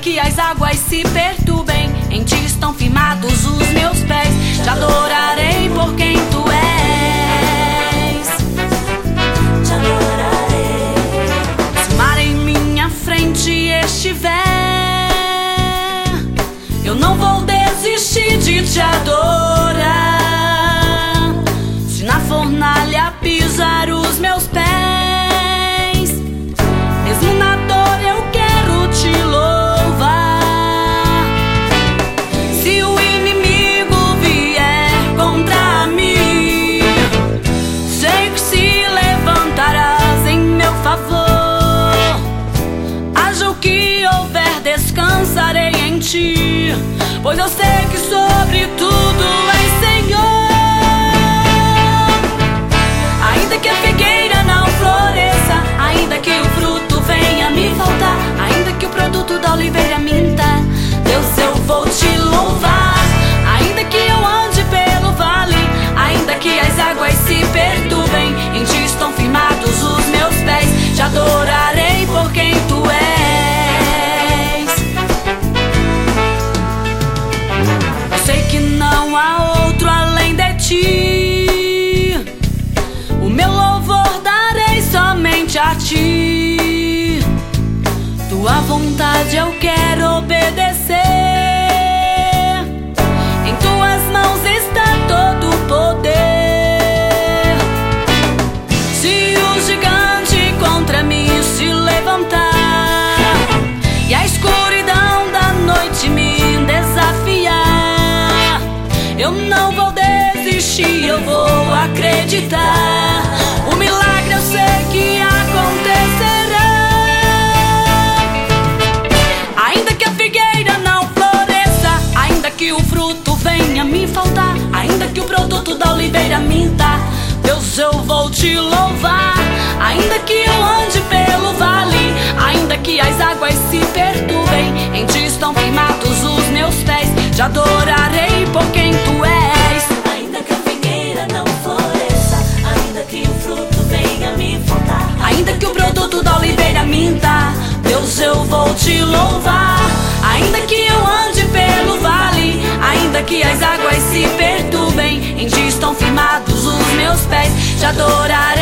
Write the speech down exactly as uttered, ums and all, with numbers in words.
que as águas se perturbem, em ti estão firmados os meus pés. Te adorarei por quem tu és. Te adorarei. Se o mar em minha frente estiver, eu não vou desistir de te adorar. Se na fornalha pisar os meus pés, mesmo na dor eu quero te louvar. Se o inimigo vier contra mim, sei que se levantarás em meu favor. Haja o que houver, descansarei em ti, pois eu sei que sobre tudo és Senhor. Ainda que a figueira não floresça, ainda que o fruto venha me faltar, ainda que o produto da oliveira minta, Deus, eu vou te louvar. Ainda que eu ande pelo vale, ainda que as águas se perturbem, em ti estão firmados os meus pés. Te adorarei por quem tu és. Eu sei que não há outro além de ti, o meu louvor darei somente a ti. Tua vontade eu quero obedecer, em tuas mãos está todo o poder. Se o gigante contra mim se levantar e a escuridão da noite me desafiar, eu não vou desistir, eu vou acreditar. O milagre eu sei que acontecerá. Ainda que a figueira não floresça, ainda que o fruto venha me faltar, ainda que o produto da oliveira minta, Deus, eu vou te louvar. Ainda que eu ande pelo vale, ainda que as águas se perturbem, em ti estão firmados os meus pés. Te adorarei por quem tu és. Ainda que a figueira não floresça, ainda que o fruto venha me faltar, Ainda que o produto da oliveira minta, Deus, eu vou te louvar. Ainda que eu ande pelo vale, ainda que as águas se perturbem, em ti estão firmados os meus pés. Te adorarei